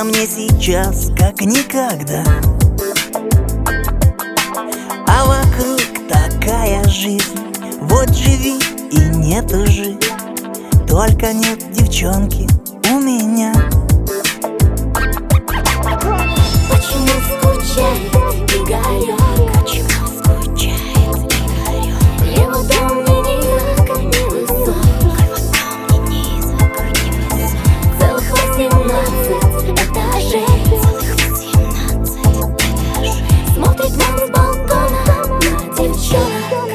А мне сейчас как никогда. А вокруг такая жизнь. Вот живи и не тужи. Только нет девчонки у меня. Почему скучает Игорек? Почему скучает Игорек? Его дом ни низок, ни высок. Целых 18 этажей. Смотрит нам с балкона на девчонок.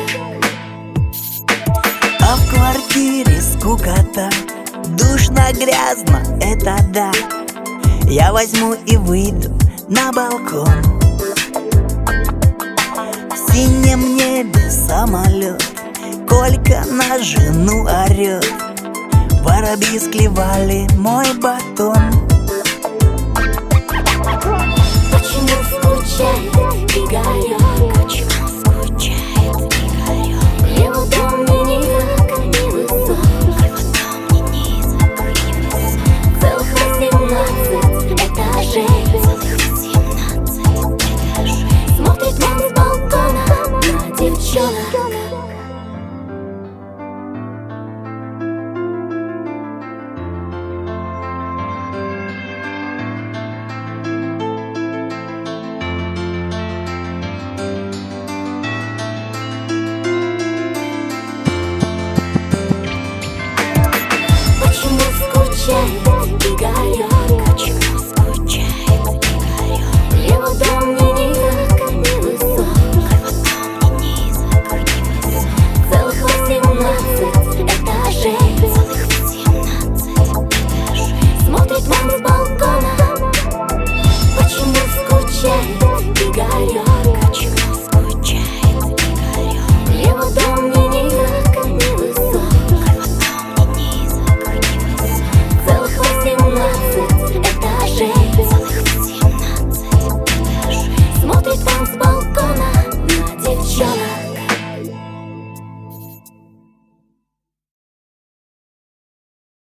А в квартире скукота, душно, грязно, это да. Я возьму и выйду на балкон. В синем небе самолет, Колька на жену орет. Воробьи склевали мой батон.